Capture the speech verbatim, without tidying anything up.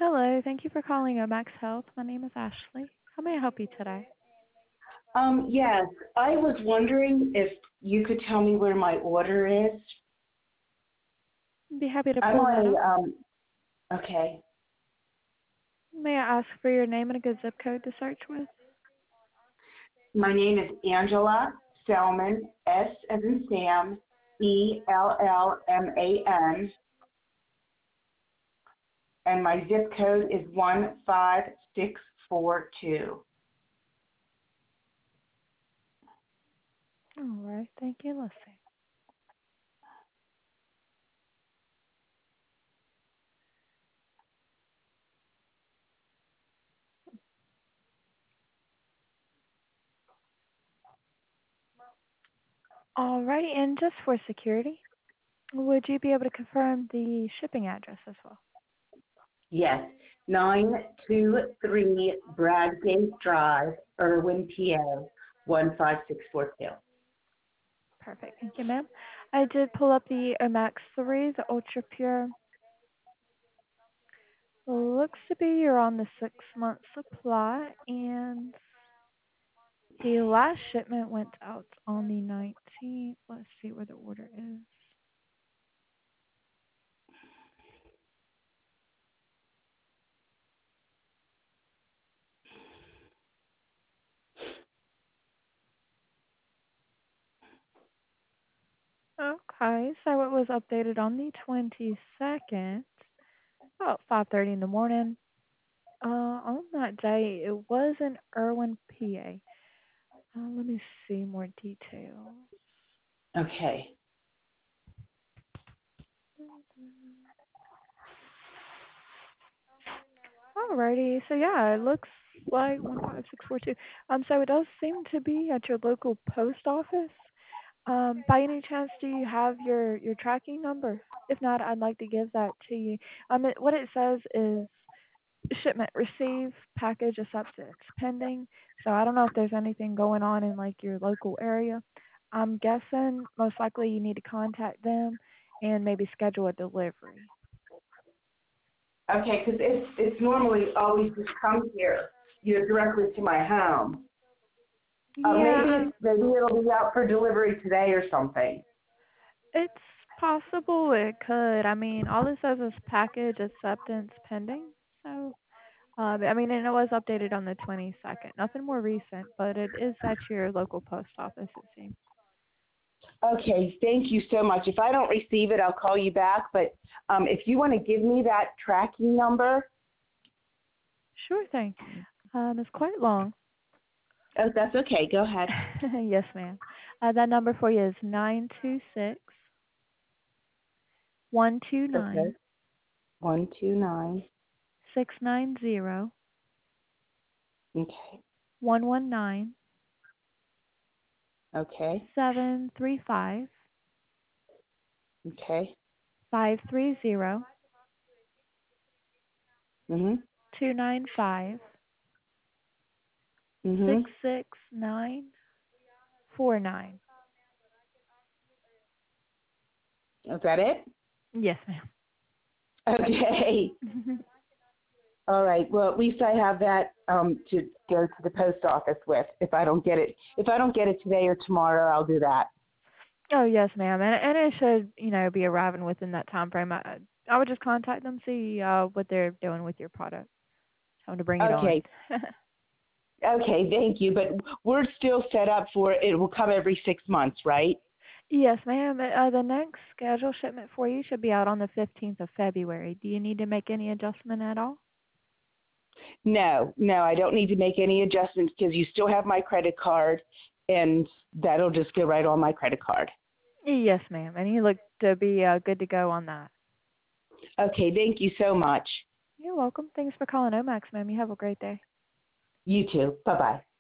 Hello. Thank you for calling Omax Health. My name is Ashley. How may I help you today? Um, yes, I was wondering if you could tell me where my order is. I'd be happy to I'm pull that on up. a, um, okay. May I ask for your name and a good zip code to search with? My name is Angela Selman, S as in Sam, E L L M A N, and my zip code is one five six four two. All right. Thank you. Let's see. All right. And just for security, would you be able to confirm the shipping address as well? Yes, nine two three Bradgate Drive, Irwin, P A, one five six four two. Perfect. Thank you, ma'am. I did pull up the Omax three, the Ultra Pure. Looks to be you're on the six-month supply, and the last shipment went out on the nineteenth. Let's see where the order is. Okay, so it was updated on the twenty-second, about five thirty in the morning. Uh, on that day, it was in Irwin, P A. Uh, let me see more details. Okay. Alrighty, so yeah, it looks like one five six four two. Um, so it does seem to be at your local post office. Um, by any chance, do you have your, your tracking number? If not, I'd like to give that to you. Um, it, what it says is shipment received, package acceptance pending. So I don't know if there's anything going on in like your local area. I'm guessing most likely you need to contact them and maybe schedule a delivery. Okay, because it's it's normally always just come here, you know, directly to my home. Uh, maybe Yeah, it's, maybe it'll be out for delivery today or something. it's possible it could. I mean, all it says is package acceptance pending. So, um, I mean, and it was updated on the twenty-second. Nothing more recent, but it is at your local post office, it seems. Okay, thank you so much. If I don't receive it, I'll call you back. But um, if you want to give me that tracking number, Sure thing. Um, it's quite long. oh, that's okay. Go ahead. Yes, ma'am. Uh, that number for you is nine two six one two Okay. nine One two nine. six nine zero Okay. one one nine Okay. seven three five Okay. five three zero Mhm. two nine five six Mhm. six nine four nine. Is that it? Yes, ma'am. Okay. All right. Well, at least I have that um, to go to the post office with. If I don't get it, if I don't get it today or tomorrow, I'll do that. Oh, yes, ma'am. And and it should, you know, be arriving within that time frame. I I would just contact them, see uh what they're doing with your product. Tell them to bring it on. Okay. Okay. Thank you. But we're still set up for it. Will come every six months, right? Yes, ma'am. Uh, the next scheduled shipment for you should be out on the fifteenth of February. Do you need to make any adjustment at all? No, no, I don't need to make any adjustments because you still have my credit card, and that'll just go right on my credit card. Yes, ma'am. And you look to be uh, good to go on that. Okay. Thank you so much. You're welcome. Thanks for calling Omax, ma'am. You have a great day. You too. Bye bye.